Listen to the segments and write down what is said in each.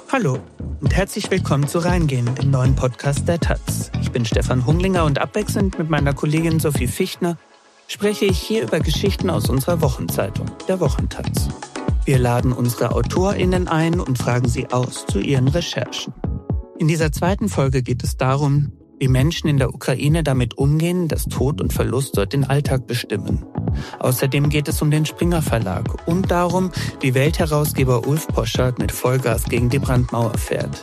Hallo und herzlich willkommen zu Reingehen, dem neuen Podcast der taz. Ich bin Stefan Hunglinger und abwechselnd mit meiner Kollegin Sophie Fichtner spreche ich hier über Geschichten aus unserer Wochenzeitung, der Wochentaz. Wir laden unsere AutorInnen ein und fragen sie aus zu ihren Recherchen. In dieser zweiten Folge geht es darum, wie Menschen in der Ukraine damit umgehen, dass Tod und Verlust dort den Alltag bestimmen. Außerdem geht es um den Springer Verlag und darum, wie Weltherausgeber Ulf Poschardt mit Vollgas gegen die Brandmauer fährt.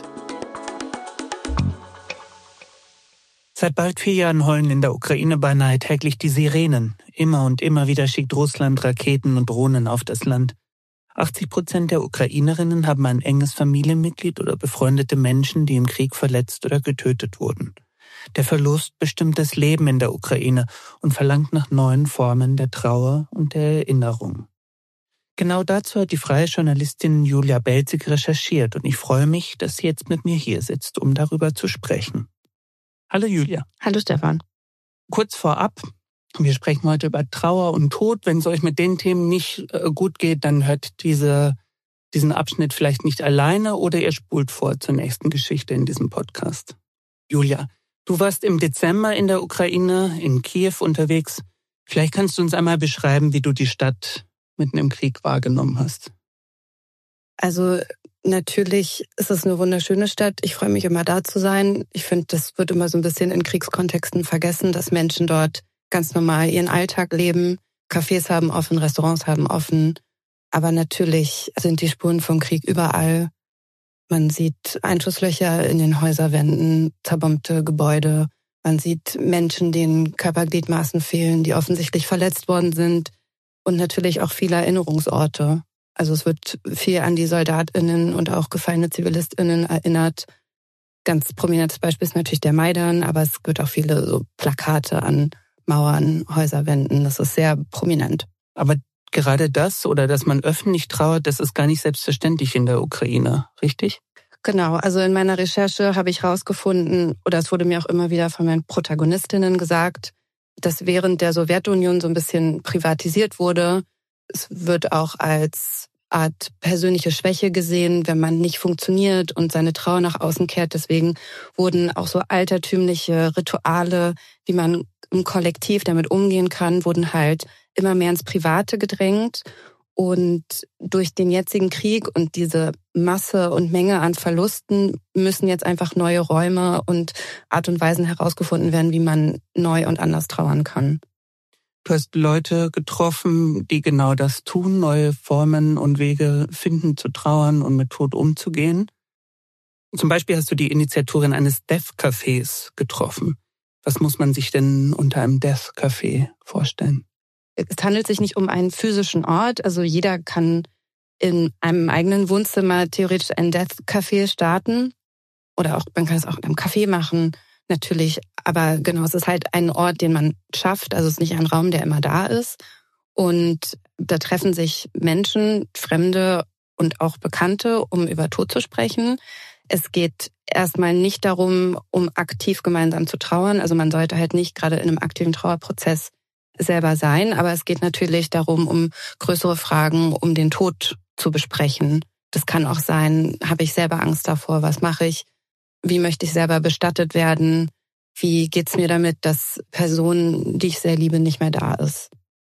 Seit bald 4 Jahren heulen in der Ukraine beinahe täglich die Sirenen. Immer und immer wieder schickt Russland Raketen und Drohnen auf das Land. 80% der Ukrainerinnen haben ein enges Familienmitglied oder befreundete Menschen, die im Krieg verletzt oder getötet wurden. Der Verlust bestimmt das Leben in der Ukraine und verlangt nach neuen Formen der Trauer und der Erinnerung. Genau dazu hat die freie Journalistin Julia Belzig recherchiert und ich freue mich, dass sie jetzt mit mir hier sitzt, um darüber zu sprechen. Hallo Julia. Hallo Stefan. Kurz vorab, wir sprechen heute über Trauer und Tod. Wenn es euch mit den Themen nicht gut geht, dann hört diesen Abschnitt vielleicht nicht alleine oder ihr spult vor zur nächsten Geschichte in diesem Podcast. Julia, du warst im Dezember in der Ukraine, in Kiew unterwegs. Vielleicht kannst du uns einmal beschreiben, wie du die Stadt mitten im Krieg wahrgenommen hast. Also natürlich ist es eine wunderschöne Stadt. Ich freue mich immer da zu sein. Ich finde, das wird immer so ein bisschen in Kriegskontexten vergessen, dass Menschen dort ganz normal ihren Alltag leben. Cafés haben offen, Restaurants haben offen. Aber natürlich sind die Spuren vom Krieg überall. Man sieht Einschusslöcher in den Häuserwänden, zerbombte Gebäude. Man sieht Menschen, denen Körpergliedmaßen fehlen, die offensichtlich verletzt worden sind. Und natürlich auch viele Erinnerungsorte. Also es wird viel an die SoldatInnen und auch gefallene ZivilistInnen erinnert. Ganz prominentes Beispiel ist natürlich der Maidan, aber es gibt auch viele so Plakate an Mauern, Häuserwänden. Das ist sehr prominent. Aber gerade das oder dass man öffentlich trauert, das ist gar nicht selbstverständlich in der Ukraine, richtig? Genau, also in meiner Recherche habe ich herausgefunden, oder es wurde mir auch immer wieder von meinen Protagonistinnen gesagt, dass während der Sowjetunion so ein bisschen privatisiert wurde, es wird auch als Art persönliche Schwäche gesehen, wenn man nicht funktioniert und seine Trauer nach außen kehrt. Deswegen wurden auch so altertümliche Rituale, wie man im Kollektiv damit umgehen kann, wurden halt immer mehr ins Private gedrängt. Und durch den jetzigen Krieg und diese Masse und Menge an Verlusten müssen jetzt einfach neue Räume und Art und Weisen herausgefunden werden, wie man neu und anders trauern kann. Du hast Leute getroffen, die genau das tun, neue Formen und Wege finden zu trauern und mit Tod umzugehen. Zum Beispiel hast du die Initiatorin eines Death-Cafés getroffen. Was muss man sich denn unter einem Death-Café vorstellen? Es handelt sich nicht um einen physischen Ort. Also jeder kann in einem eigenen Wohnzimmer theoretisch ein Death-Café starten. Oder auch, man kann es auch in einem Café machen. Natürlich, aber genau, es ist halt ein Ort, den man schafft. Also es ist nicht ein Raum, der immer da ist. Und da treffen sich Menschen, Fremde und auch Bekannte, um über Tod zu sprechen. Es geht erstmal nicht darum, um aktiv gemeinsam zu trauern. Also man sollte halt nicht gerade in einem aktiven Trauerprozess selber sein. Aber es geht natürlich darum, um größere Fragen, um den Tod zu besprechen. Das kann auch sein, habe ich selber Angst davor? Was mache ich? Wie möchte ich selber bestattet werden? Wie geht's mir damit, dass Person, die ich sehr liebe, nicht mehr da ist?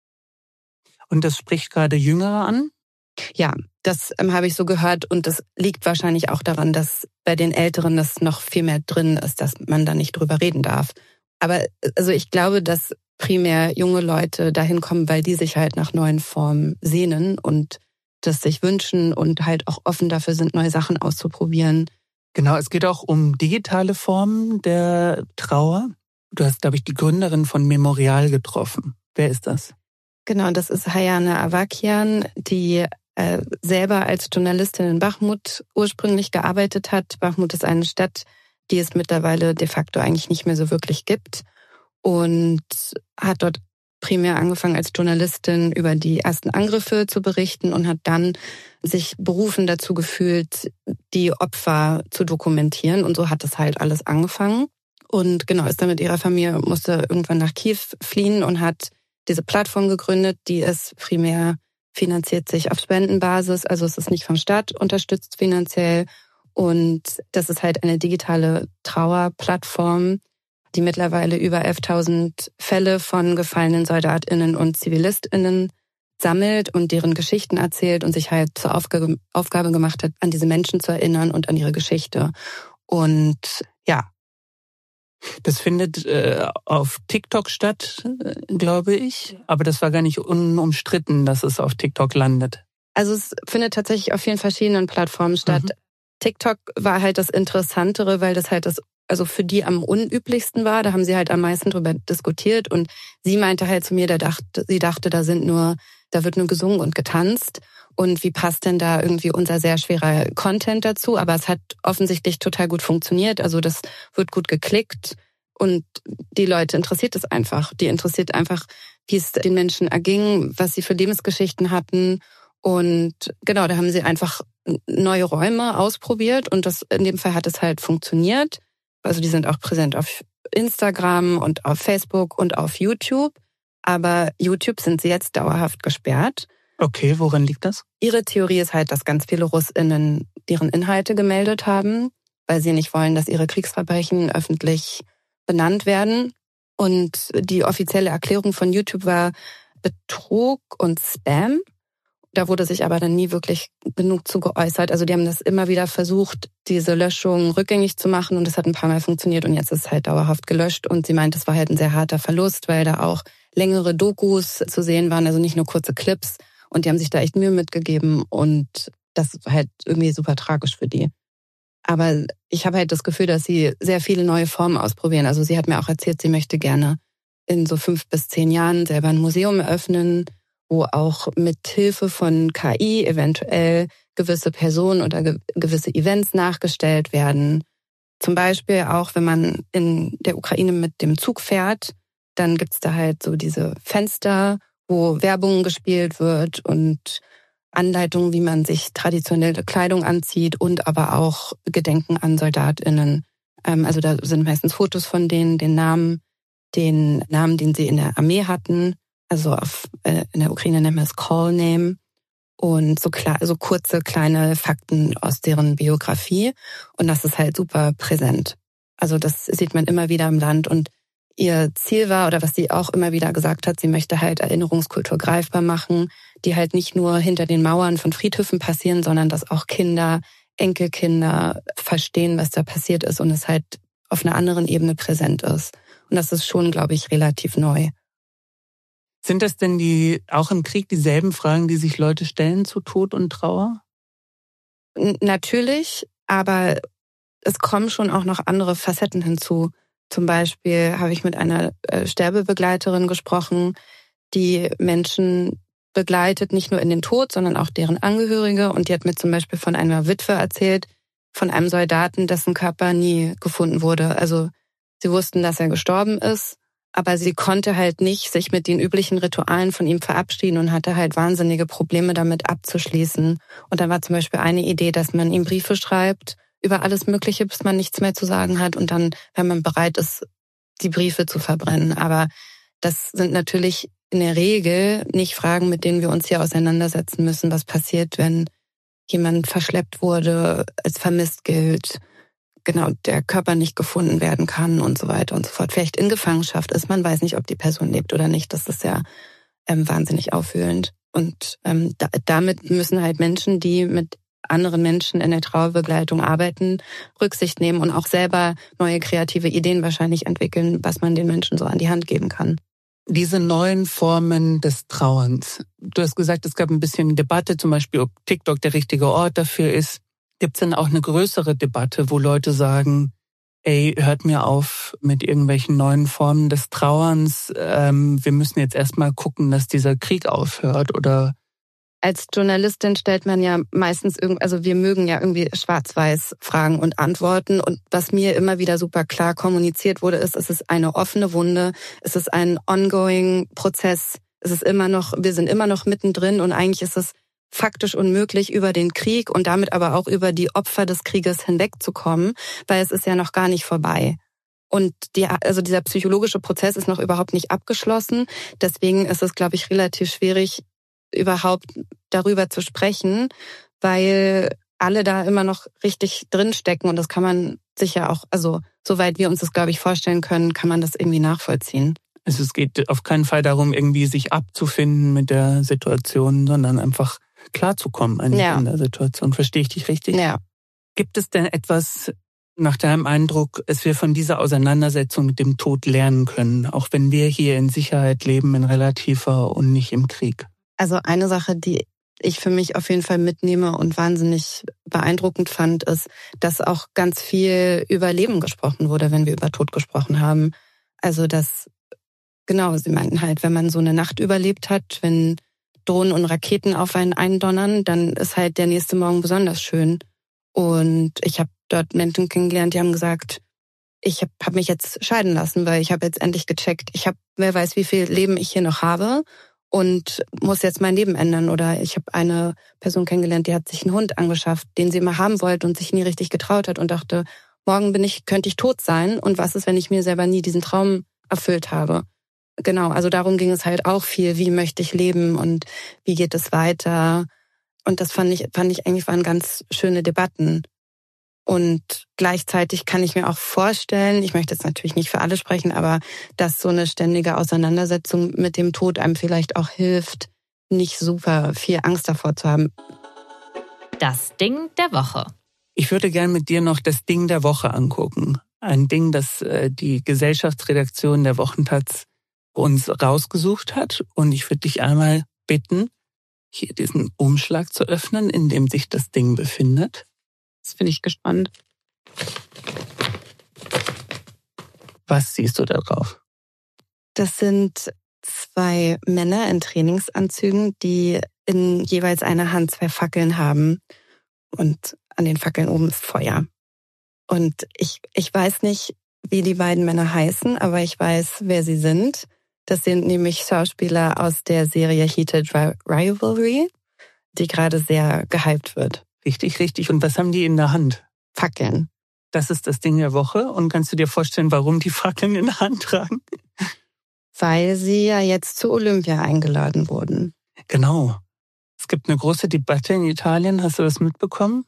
Und das spricht gerade Jüngere an? Ja, das habe ich so gehört und das liegt wahrscheinlich auch daran, dass bei den Älteren das noch viel mehr drin ist, dass man da nicht drüber reden darf. Aber also ich glaube, dass primär junge Leute dahin kommen, weil die sich halt nach neuen Formen sehnen und das sich wünschen und halt auch offen dafür sind, neue Sachen auszuprobieren. Genau, es geht auch um digitale Formen der Trauer. Du hast, glaube ich, die Gründerin von Memorial getroffen. Wer ist das? Genau, das ist Hayana Avakian, die selber als Journalistin in Bachmut ursprünglich gearbeitet hat. Bachmut ist eine Stadt, die es mittlerweile de facto eigentlich nicht mehr so wirklich gibt und hat dort primär angefangen als Journalistin über die ersten Angriffe zu berichten und hat dann sich berufen dazu gefühlt, die Opfer zu dokumentieren. Und so hat es halt alles angefangen. Und genau, ist dann mit ihrer Familie, musste irgendwann nach Kiew fliehen und hat diese Plattform gegründet, die es primär finanziert sich auf Spendenbasis. Also es ist nicht vom Staat unterstützt finanziell. Und das ist halt eine digitale Trauerplattform, die mittlerweile über 11.000 Fälle von gefallenen SoldatInnen und ZivilistInnen sammelt und deren Geschichten erzählt und sich halt zur Aufgabe gemacht hat, an diese Menschen zu erinnern und an ihre Geschichte. Und ja. Das findet auf TikTok statt, glaube ich. Aber das war gar nicht unumstritten, dass es auf TikTok landet. Also es findet tatsächlich auf vielen verschiedenen Plattformen statt. TikTok war halt das Interessantere, weil das halt also für die am unüblichsten war. Da haben sie halt am meisten drüber diskutiert. Und sie meinte halt zu mir, sie dachte, da wird nur gesungen und getanzt. Und wie passt denn da irgendwie unser sehr schwerer Content dazu? Aber es hat offensichtlich total gut funktioniert. Also das wird gut geklickt und die Leute interessiert es einfach. Die interessiert einfach, wie es den Menschen erging, was sie für Lebensgeschichten hatten. Und genau, da haben sie einfach neue Räume ausprobiert und in dem Fall hat es halt funktioniert. Also die sind auch präsent auf Instagram und auf Facebook und auf YouTube. Aber YouTube sind sie jetzt dauerhaft gesperrt. Okay, woran liegt das? Ihre Theorie ist halt, dass ganz viele RussInnen deren Inhalte gemeldet haben, weil sie nicht wollen, dass ihre Kriegsverbrechen öffentlich benannt werden. Und die offizielle Erklärung von YouTube war Betrug und Spam. Da wurde sich aber dann nie wirklich genug zu geäußert. Also die haben das immer wieder versucht, diese Löschung rückgängig zu machen und es hat ein paar Mal funktioniert und jetzt ist es halt dauerhaft gelöscht. Und sie meint, es war halt ein sehr harter Verlust, weil da auch längere Dokus zu sehen waren, also nicht nur kurze Clips. Und die haben sich da echt Mühe mitgegeben und das war halt irgendwie super tragisch für die. Aber ich habe halt das Gefühl, dass sie sehr viele neue Formen ausprobieren. Also sie hat mir auch erzählt, sie möchte gerne in so 5 bis 10 Jahren selber ein Museum eröffnen, wo auch mit Hilfe von KI eventuell gewisse Personen oder gewisse Events nachgestellt werden. Zum Beispiel auch, wenn man in der Ukraine mit dem Zug fährt, dann gibt's da halt so diese Fenster, wo Werbung gespielt wird und Anleitungen, wie man sich traditionelle Kleidung anzieht und aber auch Gedenken an SoldatInnen. Also da sind meistens Fotos von denen, den Namen, den sie in der Armee hatten. Also in der Ukraine nennt man es Call Name und so kurze kleine Fakten aus deren Biografie und das ist halt super präsent. Also das sieht man immer wieder im Land und ihr Ziel war oder was sie auch immer wieder gesagt hat, sie möchte halt Erinnerungskultur greifbar machen, die halt nicht nur hinter den Mauern von Friedhöfen passieren, sondern dass auch Kinder, Enkelkinder verstehen, was da passiert ist und es halt auf einer anderen Ebene präsent ist. Und das ist schon, glaube ich, relativ neu. Sind das denn auch im Krieg dieselben Fragen, die sich Leute stellen zu Tod und Trauer? Natürlich, aber es kommen schon auch noch andere Facetten hinzu. Zum Beispiel habe ich mit einer Sterbebegleiterin gesprochen, die Menschen begleitet, nicht nur in den Tod, sondern auch deren Angehörige. Und die hat mir zum Beispiel von einer Witwe erzählt, von einem Soldaten, dessen Körper nie gefunden wurde. Also sie wussten, dass er gestorben ist, aber sie konnte halt nicht sich mit den üblichen Ritualen von ihm verabschieden und hatte halt wahnsinnige Probleme damit abzuschließen. Und da war zum Beispiel eine Idee, dass man ihm Briefe schreibt über alles Mögliche, bis man nichts mehr zu sagen hat und dann, wenn man bereit ist, die Briefe zu verbrennen. Aber das sind natürlich in der Regel nicht Fragen, mit denen wir uns hier auseinandersetzen müssen, was passiert, wenn jemand verschleppt wurde, als vermisst gilt, genau, der Körper nicht gefunden werden kann und so weiter und so fort. Vielleicht in Gefangenschaft ist, man weiß nicht, ob die Person lebt oder nicht. Das ist ja wahnsinnig aufwühlend. Und damit müssen halt Menschen, die mit anderen Menschen in der Trauerbegleitung arbeiten, Rücksicht nehmen und auch selber neue kreative Ideen wahrscheinlich entwickeln, was man den Menschen so an die Hand geben kann. Diese neuen Formen des Trauerns. Du hast gesagt, es gab ein bisschen Debatte, zum Beispiel, ob TikTok der richtige Ort dafür ist. Gibt es denn auch eine größere Debatte, wo Leute sagen, ey, hört mir auf mit irgendwelchen neuen Formen des Trauerns, wir müssen jetzt erstmal gucken, dass dieser Krieg aufhört, oder? Als Journalistin stellt man ja meistens also wir mögen ja irgendwie schwarz-weiß Fragen und Antworten. Und was mir immer wieder super klar kommuniziert wurde, ist, es ist eine offene Wunde, es ist ein ongoing Prozess, wir sind immer noch mittendrin und eigentlich ist es faktisch unmöglich, über den Krieg und damit aber auch über die Opfer des Krieges hinwegzukommen, weil es ist ja noch gar nicht vorbei. Und dieser psychologische Prozess ist noch überhaupt nicht abgeschlossen. Deswegen ist es, glaube ich, relativ schwierig, überhaupt darüber zu sprechen, weil alle da immer noch richtig drinstecken. Und das kann man sicher auch, also soweit wir uns das, glaube ich, vorstellen können, kann man das irgendwie nachvollziehen. Also es geht auf keinen Fall darum, irgendwie sich abzufinden mit der Situation, sondern einfach klarzukommen in der Situation. Verstehe ich dich richtig? Ja. Gibt es denn etwas, nach deinem Eindruck, es wir von dieser Auseinandersetzung mit dem Tod lernen können, auch wenn wir hier in Sicherheit leben, in relativer und nicht im Krieg? Also eine Sache, die ich für mich auf jeden Fall mitnehme und wahnsinnig beeindruckend fand, ist, dass auch ganz viel über Leben gesprochen wurde, wenn wir über Tod gesprochen haben. Also genau, sie meinten halt, wenn man so eine Nacht überlebt hat, wenn Drohnen und Raketen auf einen eindonnern, dann ist halt der nächste Morgen besonders schön. Und ich habe dort Menschen kennengelernt, die haben gesagt, ich habe mich jetzt scheiden lassen, weil ich habe jetzt endlich gecheckt, wer weiß, wie viel Leben ich hier noch habe und muss jetzt mein Leben ändern. Oder ich habe eine Person kennengelernt, die hat sich einen Hund angeschafft, den sie immer haben wollte und sich nie richtig getraut hat und dachte, morgen könnte ich tot sein und was ist, wenn ich mir selber nie diesen Traum erfüllt habe. Genau, also darum ging es halt auch viel, wie möchte ich leben und wie geht es weiter. Und das fand ich eigentlich waren ganz schöne Debatten. Und gleichzeitig kann ich mir auch vorstellen, ich möchte jetzt natürlich nicht für alle sprechen, aber dass so eine ständige Auseinandersetzung mit dem Tod einem vielleicht auch hilft, nicht super viel Angst davor zu haben. Das Ding der Woche. Ich würde gern mit dir noch das Ding der Woche angucken. Ein Ding, das die Gesellschaftsredaktion der Wochentaz uns rausgesucht hat. Und ich würde dich einmal bitten, hier diesen Umschlag zu öffnen, in dem sich das Ding befindet. Das bin ich gespannt. Was siehst du da drauf? Das sind 2 Männer in Trainingsanzügen, die in jeweils einer Hand 2 Fackeln haben. Und an den Fackeln oben ist Feuer. Und ich weiß nicht, wie die beiden Männer heißen, aber ich weiß, wer sie sind. Das sind nämlich Schauspieler aus der Serie Heated Rivalry, die gerade sehr gehypt wird. Richtig, richtig. Und was haben die in der Hand? Fackeln. Das ist das Ding der Woche. Und kannst du dir vorstellen, warum die Fackeln in der Hand tragen? Weil sie ja jetzt zu Olympia eingeladen wurden. Genau. Es gibt eine große Debatte in Italien. Hast du das mitbekommen?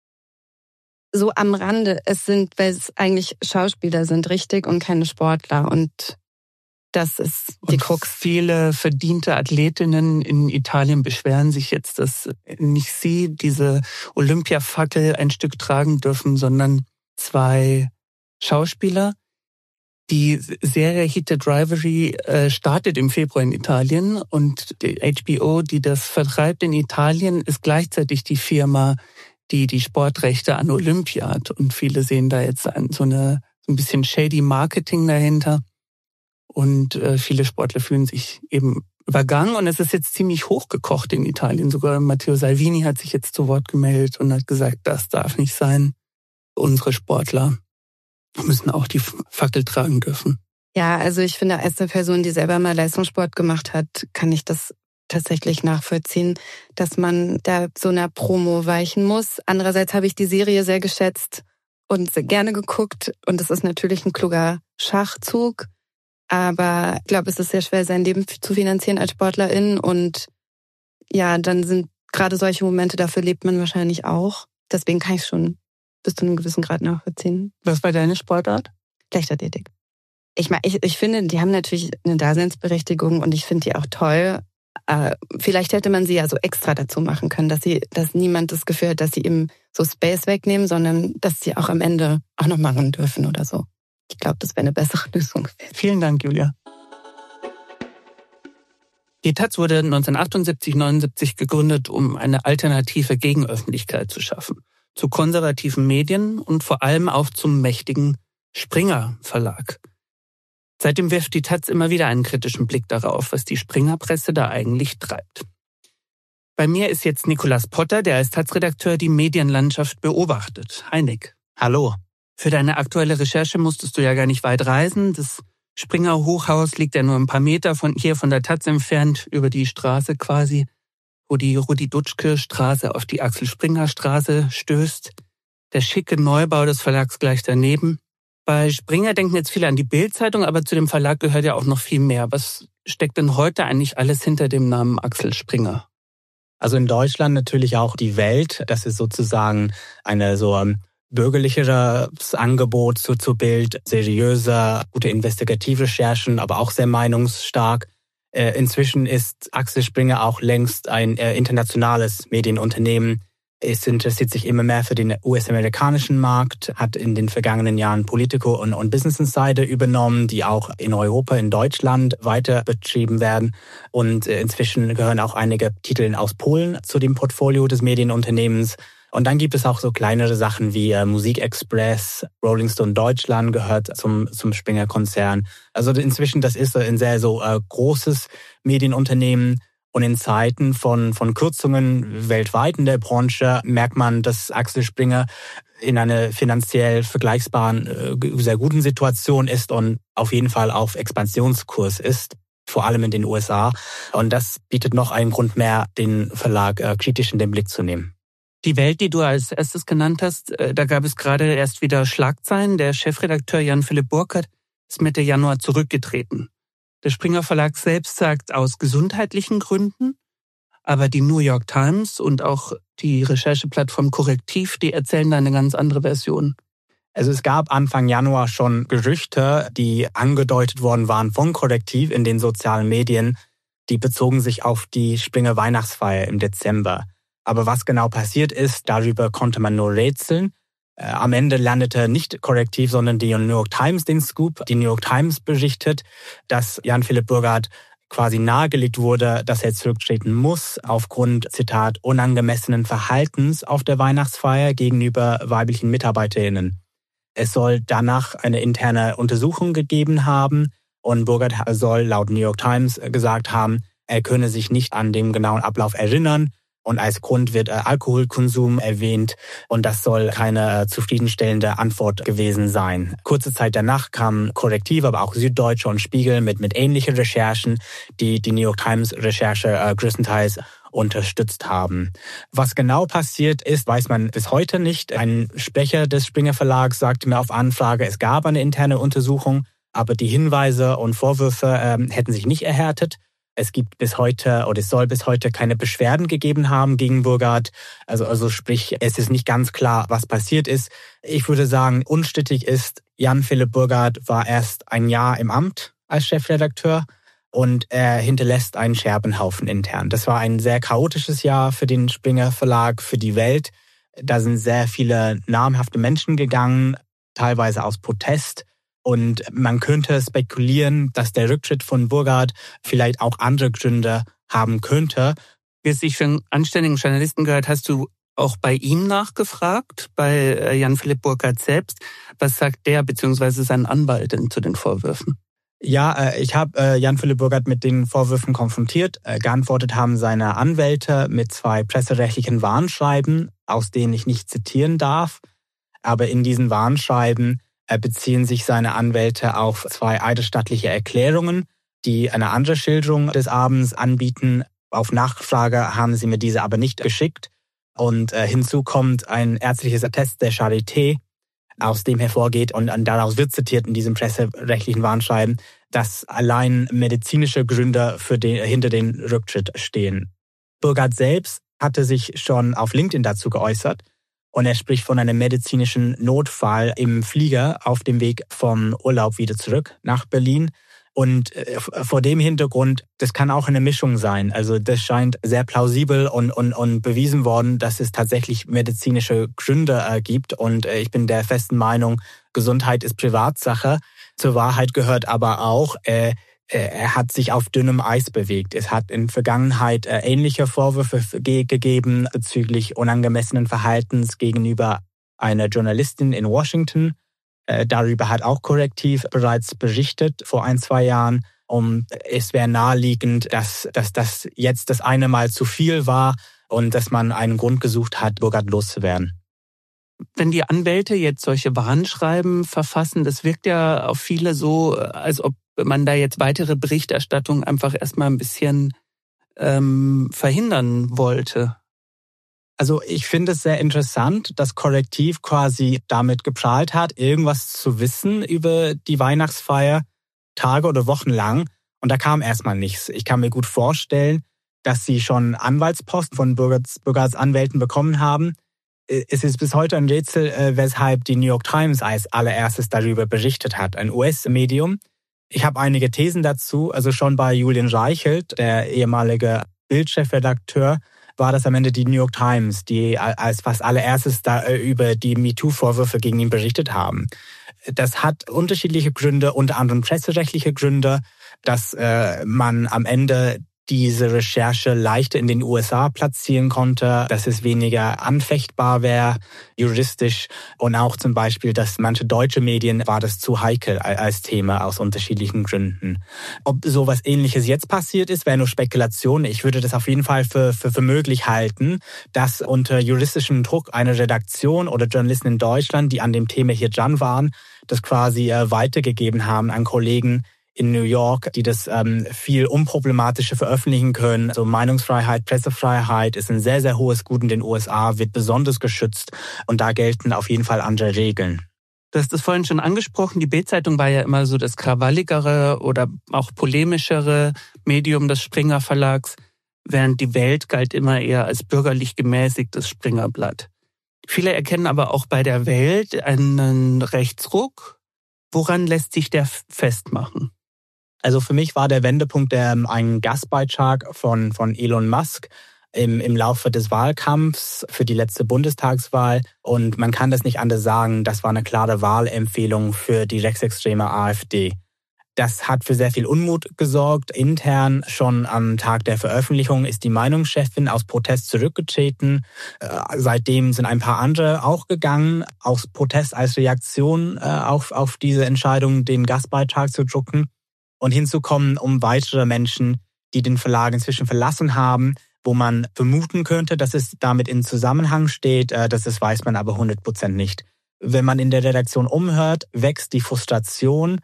So am Rande. Weil es eigentlich Schauspieler sind, richtig, und keine Sportler. Und das ist die Krux. Viele verdiente Athletinnen in Italien beschweren sich jetzt, dass nicht sie diese Olympiafackel ein Stück tragen dürfen, sondern 2 Schauspieler. Die Serie Heated Rivalry startet im Februar in Italien und die HBO, die das vertreibt in Italien, ist gleichzeitig die Firma, die die Sportrechte an Olympia hat. Und viele sehen da jetzt so ein bisschen shady Marketing dahinter. Und viele Sportler fühlen sich eben übergangen. Und es ist jetzt ziemlich hochgekocht in Italien. Sogar Matteo Salvini hat sich jetzt zu Wort gemeldet und hat gesagt, das darf nicht sein. Unsere Sportler müssen auch die Fackel tragen dürfen. Ja, also ich finde, als eine Person, die selber mal Leistungssport gemacht hat, kann ich das tatsächlich nachvollziehen, dass man da so einer Promo weichen muss. Andererseits habe ich die Serie sehr geschätzt und sehr gerne geguckt. Und es ist natürlich ein kluger Schachzug. Aber ich glaube, es ist sehr schwer, sein Leben zu finanzieren als Sportlerin. Und ja, dann sind gerade solche Momente, dafür lebt man wahrscheinlich auch. Deswegen kann ich schon bis zu einem gewissen Grad nachvollziehen. Was war deine Sportart? Leichtathletik. Ich finde, die haben natürlich eine Daseinsberechtigung und ich finde die auch toll. Vielleicht hätte man sie ja so extra dazu machen können, dass niemand das Gefühl hat, dass sie ihm so Space wegnehmen, sondern dass sie auch am Ende auch noch machen dürfen oder so. Ich glaube, das wäre eine bessere Lösung. Vielen Dank, Julia. Die Taz wurde 1978/79 gegründet, um eine alternative Gegenöffentlichkeit zu schaffen. Zu konservativen Medien und vor allem auch zum mächtigen Springer Verlag. Seitdem wirft die Taz immer wieder einen kritischen Blick darauf, was die Springer-Presse da eigentlich treibt. Bei mir ist jetzt Nicolas Potter, der als Taz-Redakteur die Medienlandschaft beobachtet. Hi Nick. Hallo. Für deine aktuelle Recherche musstest du ja gar nicht weit reisen. Das Springer Hochhaus liegt ja nur ein paar Meter von der Taz entfernt, über die Straße quasi, wo die Rudi-Dutschke-Straße auf die Axel-Springer-Straße stößt. Der schicke Neubau des Verlags gleich daneben. Bei Springer denken jetzt viele an die Bild-Zeitung, aber zu dem Verlag gehört ja auch noch viel mehr. Was steckt denn heute eigentlich alles hinter dem Namen Axel Springer? Also in Deutschland natürlich auch die Welt. Das ist sozusagen eine so bürgerlicheres Angebot zu Bild, seriöse, gute Investigativrecherchen, aber auch sehr meinungsstark. Inzwischen ist Axel Springer auch längst ein internationales Medienunternehmen. Es interessiert sich immer mehr für den US-amerikanischen Markt, hat in den vergangenen Jahren Politico und Business Insider übernommen, die auch in Europa, in Deutschland weiter betrieben werden. Und inzwischen gehören auch einige Titel aus Polen zu dem Portfolio des Medienunternehmens. Und dann gibt es auch so kleinere Sachen wie Musikexpress, Rolling Stone Deutschland gehört zum Springer-Konzern. Also inzwischen, das ist ein sehr großes Medienunternehmen. Und in Zeiten von Kürzungen weltweit in der Branche merkt man, dass Axel Springer in einer finanziell vergleichbaren, sehr guten Situation ist und auf jeden Fall auf Expansionskurs ist, vor allem in den USA. Und das bietet noch einen Grund mehr, den Verlag kritisch in den Blick zu nehmen. Die Welt, die du als erstes genannt hast, da gab es gerade erst wieder Schlagzeilen. Der Chefredakteur Jan-Philipp Burkhardt ist Mitte Januar zurückgetreten. Der Springer Verlag selbst sagt aus gesundheitlichen Gründen, aber die New York Times und auch die Rechercheplattform Korrektiv, die erzählen da eine ganz andere Version. Also es gab Anfang Januar schon Gerüchte, die angedeutet worden waren von Korrektiv in den sozialen Medien, die bezogen sich auf die Springer Weihnachtsfeier im Dezember. Aber was genau passiert ist, darüber konnte man nur rätseln. Am Ende landete nicht Korrektiv, sondern die New York Times den Scoop. Die New York Times berichtet, dass Jan-Philipp Burkhardt quasi nahegelegt wurde, dass er zurücktreten muss aufgrund, Zitat, unangemessenen Verhaltens auf der Weihnachtsfeier gegenüber weiblichen MitarbeiterInnen. Es soll danach eine interne Untersuchung gegeben haben und Burkhardt soll laut New York Times gesagt haben, er könne sich nicht an den genauen Ablauf erinnern. Und als Grund wird Alkoholkonsum erwähnt und das soll keine zufriedenstellende Antwort gewesen sein. Kurze Zeit danach kamen Korrektiv, aber auch Süddeutsche und Spiegel mit ähnlichen Recherchen, die New York Times Recherche größtenteils unterstützt haben. Was genau passiert ist, weiß man bis heute nicht. Ein Sprecher des Springer Verlags sagte mir auf Anfrage, es gab eine interne Untersuchung, aber die Hinweise und Vorwürfe hätten sich nicht erhärtet. Es gibt bis heute oder es soll bis heute keine Beschwerden gegeben haben gegen Burkhardt. Also sprich, es ist nicht ganz klar, was passiert ist. Ich würde sagen, unstrittig ist, Jan-Philipp Burkhardt war erst ein Jahr im Amt als Chefredakteur und er hinterlässt einen Scherbenhaufen intern. Das war ein sehr chaotisches Jahr für den Springer Verlag, für die Welt. Da sind sehr viele namhafte Menschen gegangen, teilweise aus Protest. Und man könnte spekulieren, dass der Rücktritt von Burkhardt vielleicht auch andere Gründe haben könnte. Wie es sich für einen anständigen Journalisten gehört, hast du auch bei ihm nachgefragt, bei Jan-Philipp Burkhardt selbst. Was sagt der bzw. sein Anwalt denn zu den Vorwürfen? Ja, ich habe Jan-Philipp Burkhardt mit den Vorwürfen konfrontiert. Geantwortet haben seine Anwälte mit 2 presserechtlichen Warnschreiben, aus denen ich nicht zitieren darf. Aber in diesen Warnschreiben beziehen sich seine Anwälte auf 2 eidesstattliche Erklärungen, die eine andere Schilderung des Abends anbieten. Auf Nachfrage haben sie mir diese aber nicht geschickt. Und hinzu kommt ein ärztliches Attest der Charité, aus dem hervorgeht und daraus wird zitiert in diesem presserechtlichen Warnschreiben, dass allein medizinische Gründe hinter den Rücktritt stehen. Burkhardt selbst hatte sich schon auf LinkedIn dazu geäußert. Und er spricht von einem medizinischen Notfall im Flieger auf dem Weg vom Urlaub wieder zurück nach Berlin. Und vor dem Hintergrund, das kann auch eine Mischung sein. Also das scheint sehr plausibel und bewiesen worden, dass es tatsächlich medizinische Gründe gibt. Und ich bin der festen Meinung, Gesundheit ist Privatsache. Zur Wahrheit gehört aber auch, er hat sich auf dünnem Eis bewegt. Es hat in Vergangenheit ähnliche Vorwürfe gegeben bezüglich unangemessenen Verhaltens gegenüber einer Journalistin in Washington. Darüber hat auch Korrektiv bereits berichtet vor 1-2 Jahren. Es wäre naheliegend, dass das jetzt das eine Mal zu viel war und dass man einen Grund gesucht hat, Burkhardt loszuwerden. Wenn die Anwälte jetzt solche Warnschreiben verfassen, das wirkt ja auf viele so, als ob man da jetzt weitere Berichterstattung einfach erstmal ein bisschen verhindern wollte. Also ich finde es sehr interessant, dass Korrektiv quasi damit geprahlt hat, irgendwas zu wissen über die Weihnachtsfeier, Tage oder Wochen lang. Und da kam erstmal nichts. Ich kann mir gut vorstellen, dass sie schon Anwaltsposten von Bürgerrechtsanwälten bekommen haben. Es ist bis heute ein Rätsel, weshalb die New York Times als allererstes darüber berichtet hat, ein US-Medium. Ich habe einige Thesen dazu. Also schon bei Julian Reichelt, der ehemalige Bild-Chefredakteur, war das am Ende die New York Times, die als fast allererstes da über die MeToo-Vorwürfe gegen ihn berichtet haben. Das hat unterschiedliche Gründe, unter anderem presserechtliche Gründe, dass man am Ende diese Recherche leichter in den USA platzieren konnte, dass es weniger anfechtbar wäre, juristisch, und auch zum Beispiel, dass manche deutsche Medien war das zu heikel als Thema aus unterschiedlichen Gründen. Ob sowas Ähnliches jetzt passiert ist, wäre nur Spekulation. Ich würde das auf jeden Fall für möglich halten, dass unter juristischem Druck eine Redaktion oder Journalisten in Deutschland, die an dem Thema hier dran waren, das quasi weitergegeben haben an Kollegen in New York, die das viel unproblematischer veröffentlichen können. Also Meinungsfreiheit, Pressefreiheit ist ein sehr, sehr hohes Gut in den USA, wird besonders geschützt und da gelten auf jeden Fall andere Regeln. Du hast es vorhin schon angesprochen, die Bild-Zeitung war ja immer so das krawalligere oder auch polemischere Medium des Springer Verlags, während die Welt galt immer eher als bürgerlich gemäßigtes Springerblatt. Viele erkennen aber auch bei der Welt einen Rechtsruck. Woran lässt sich der festmachen? Also für mich war der Wendepunkt ein Gastbeitrag von Elon Musk im Laufe des Wahlkampfs für die letzte Bundestagswahl. Und man kann das nicht anders sagen, das war eine klare Wahlempfehlung für die rechtsextreme AfD. Das hat für sehr viel Unmut gesorgt. Intern schon am Tag der Veröffentlichung ist die Meinungschefin aus Protest zurückgetreten. Seitdem sind ein paar andere auch gegangen, aus Protest als Reaktion auf diese Entscheidung, den Gastbeitrag zu drucken. Und hinzu kommen weitere Menschen, die den Verlag inzwischen verlassen haben, wo man vermuten könnte, dass es damit in Zusammenhang steht. Das weiß man aber 100% nicht. Wenn man in der Redaktion umhört, wächst die Frustration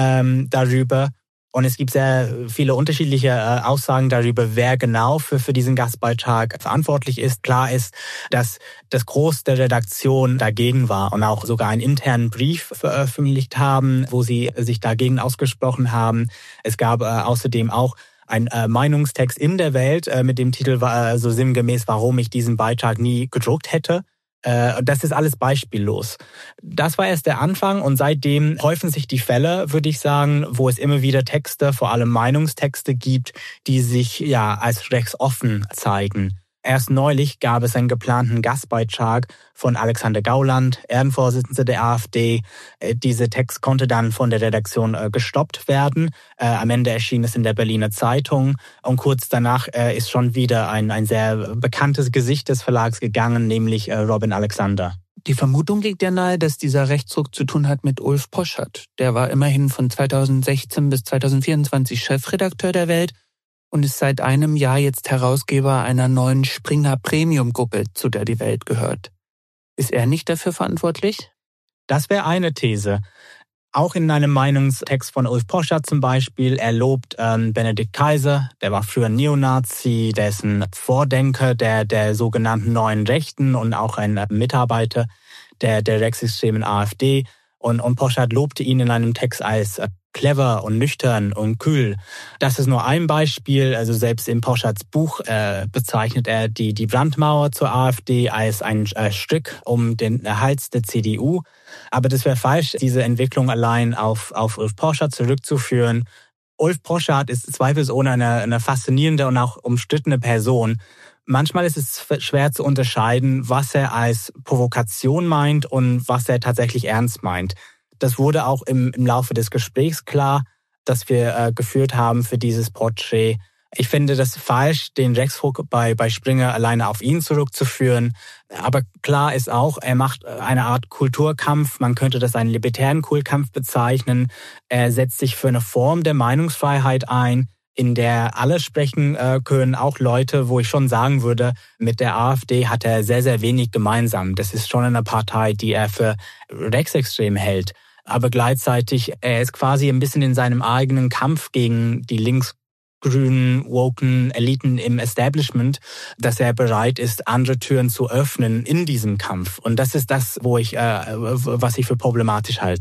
darüber. Und es gibt sehr viele unterschiedliche Aussagen darüber, wer genau für diesen Gastbeitrag verantwortlich ist. Klar ist, dass das Gros der Redaktion dagegen war und auch sogar einen internen Brief veröffentlicht haben, wo sie sich dagegen ausgesprochen haben. Es gab außerdem auch ein Meinungstext in der Welt mit dem Titel so sinngemäß, warum ich diesen Beitrag nie gedruckt hätte. Das ist alles beispiellos. Das war erst der Anfang und seitdem häufen sich die Fälle, würde ich sagen, wo es immer wieder Texte, vor allem Meinungstexte gibt, die sich als rechtsoffen zeigen. Erst neulich gab es einen geplanten Gastbeitrag von Alexander Gauland, Ehrenvorsitzender der AfD. Dieser Text konnte dann von der Redaktion gestoppt werden. Am Ende erschien es in der Berliner Zeitung und kurz danach ist schon wieder ein sehr bekanntes Gesicht des Verlags gegangen, nämlich Robin Alexander. Die Vermutung liegt ja nahe, dass dieser Rechtsruck zu tun hat mit Ulf Poschardt. Der war immerhin von 2016 bis 2024 Chefredakteur der Welt und ist seit einem Jahr jetzt Herausgeber einer neuen Springer Premium-Gruppe, zu der die Welt gehört. Ist er nicht dafür verantwortlich? Das wäre eine These. Auch in einem Meinungstext von Ulf Poschardt zum Beispiel, er lobt Benedikt Kaiser, der war früher Neonazi, der ist ein Vordenker der sogenannten neuen Rechten und auch ein Mitarbeiter der rechtsextremen AfD. Und Poschardt lobte ihn in einem Text als clever und nüchtern und kühl. Das ist nur ein Beispiel. Also selbst in Poschardts Buch bezeichnet er die Brandmauer zur AfD als ein Stück um den Hals der CDU. Aber das wäre falsch, diese Entwicklung allein auf Ulf Poschardt zurückzuführen. Ulf Poschardt ist zweifelsohne eine faszinierende und auch umstrittene Person. Manchmal ist es schwer zu unterscheiden, was er als Provokation meint und was er tatsächlich ernst meint. Das wurde auch im Laufe des Gesprächs klar, das wir geführt haben für dieses Porträt. Ich finde das falsch, den Rechtsruck bei Springer alleine auf ihn zurückzuführen. Aber klar ist auch, er macht eine Art Kulturkampf. Man könnte das einen libertären Kulturkampf bezeichnen. Er setzt sich für eine Form der Meinungsfreiheit ein, in der alle sprechen können, auch Leute, wo ich schon sagen würde, mit der AfD hat er sehr, sehr wenig gemeinsam. Das ist schon eine Partei, die er für rechtsextrem hält. Aber gleichzeitig, er ist quasi ein bisschen in seinem eigenen Kampf gegen die linksgrünen, woken Eliten im Establishment, dass er bereit ist, andere Türen zu öffnen in diesem Kampf. Und das ist das, was ich für problematisch halte.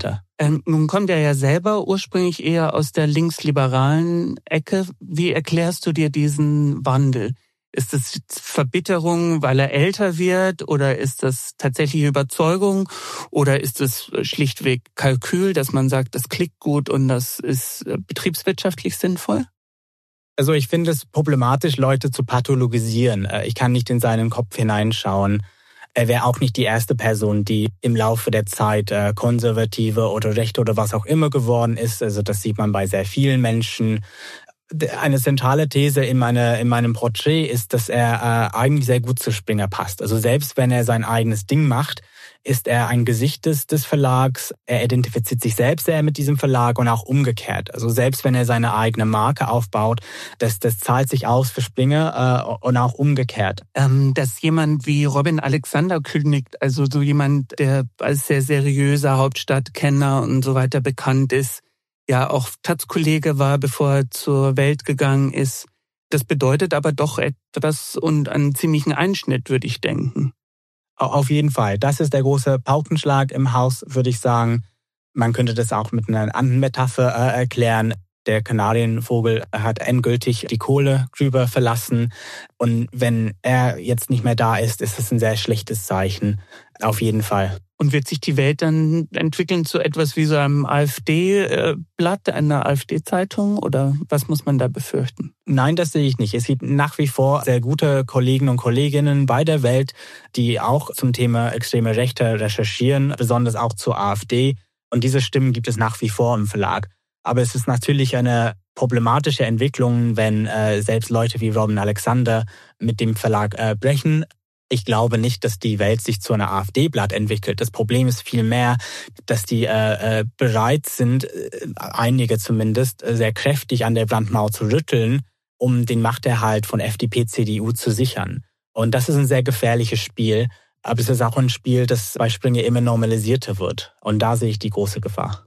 Nun kommt er ja selber ursprünglich eher aus der linksliberalen Ecke. Wie erklärst du dir diesen Wandel? Ist es Verbitterung, weil er älter wird, oder ist das tatsächliche Überzeugung, oder ist es schlichtweg Kalkül, dass man sagt, das klickt gut und das ist betriebswirtschaftlich sinnvoll? Also ich finde es problematisch, Leute zu pathologisieren. Ich kann nicht in seinen Kopf hineinschauen. Er wäre auch nicht die erste Person, die im Laufe der Zeit konservative oder rechte oder was auch immer geworden ist. Also das sieht man bei sehr vielen Menschen. Eine zentrale These in meinem Porträt ist, dass er eigentlich sehr gut zu Springer passt. Also selbst wenn er sein eigenes Ding macht, ist er ein Gesicht des Verlags. Er identifiziert sich selbst sehr mit diesem Verlag und auch umgekehrt. Also selbst wenn er seine eigene Marke aufbaut, das zahlt sich aus für Springer und auch umgekehrt. Dass jemand wie Robin Alexander kündigt, also so jemand, der als sehr seriöser Hauptstadtkenner und so weiter bekannt ist, ja auch Taz-Kollege war, bevor er zur Welt gegangen ist. Das bedeutet aber doch etwas und einen ziemlichen Einschnitt, würde ich denken. Auf jeden Fall. Das ist der große Paukenschlag im Haus, würde ich sagen. Man könnte das auch mit einer anderen Metapher erklären. Der Kanarienvogel hat endgültig die Kohlegrube verlassen. Und wenn er jetzt nicht mehr da ist, ist das ein sehr schlechtes Zeichen. Auf jeden Fall. Und wird sich die Welt dann entwickeln zu etwas wie so einem AfD-Blatt, einer AfD-Zeitung? Oder was muss man da befürchten? Nein, das sehe ich nicht. Es gibt nach wie vor sehr gute Kollegen und Kolleginnen bei der Welt, die auch zum Thema extreme Rechte recherchieren, besonders auch zur AfD. Und diese Stimmen gibt es nach wie vor im Verlag. Aber es ist natürlich eine problematische Entwicklung, wenn selbst Leute wie Robin Alexander mit dem Verlag brechen. Ich glaube nicht, dass die Welt sich zu einer AfD-Blatt entwickelt. Das Problem ist vielmehr, dass die bereit sind, einige zumindest, sehr kräftig an der Brandmauer zu rütteln, um den Machterhalt von FDP, CDU zu sichern. Und das ist ein sehr gefährliches Spiel. Aber es ist auch ein Spiel, das bei Springer immer normalisierter wird. Und da sehe ich die große Gefahr.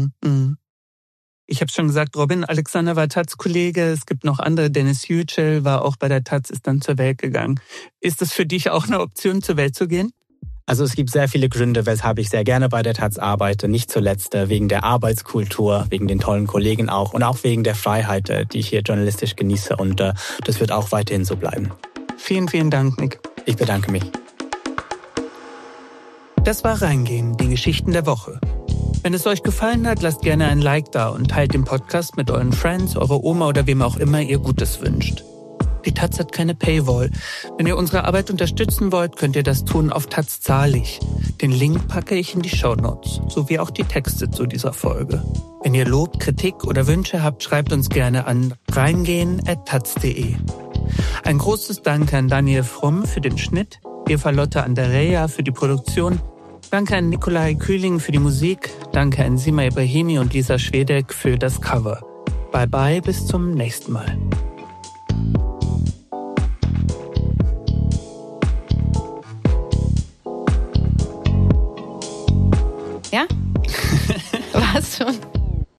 Ich habe schon gesagt, Robin Alexander war Taz-Kollege. Es gibt noch andere. Dennis Yücel war auch bei der Taz, ist dann zur Welt gegangen. Ist das für dich auch eine Option, zur Welt zu gehen? Also es gibt sehr viele Gründe, weshalb ich sehr gerne bei der Taz arbeite. Nicht zuletzt wegen der Arbeitskultur, wegen den tollen Kollegen auch und auch wegen der Freiheit, die ich hier journalistisch genieße. Und das wird auch weiterhin so bleiben. Vielen, vielen Dank, Nick. Ich bedanke mich. Das war Reingehen, die Geschichten der Woche. Wenn es euch gefallen hat, lasst gerne ein Like da und teilt den Podcast mit euren Friends, eurer Oma oder wem auch immer ihr Gutes wünscht. Die Taz hat keine Paywall. Wenn ihr unsere Arbeit unterstützen wollt, könnt ihr das tun auf Taz Zahlig. Den Link packe ich in die Shownotes, sowie auch die Texte zu dieser Folge. Wenn ihr Lob, Kritik oder Wünsche habt, schreibt uns gerne an reingehen@taz.de. Ein großes Dank an Daniel Fromm für den Schnitt, Eva Lotte Andereja für die Produktion, danke an Nikolai Kühling für die Musik, danke an Sima Ibrahimi und Lisa Schwedeck für das Cover. Bye bye, bis zum nächsten Mal. Ja? War's schon.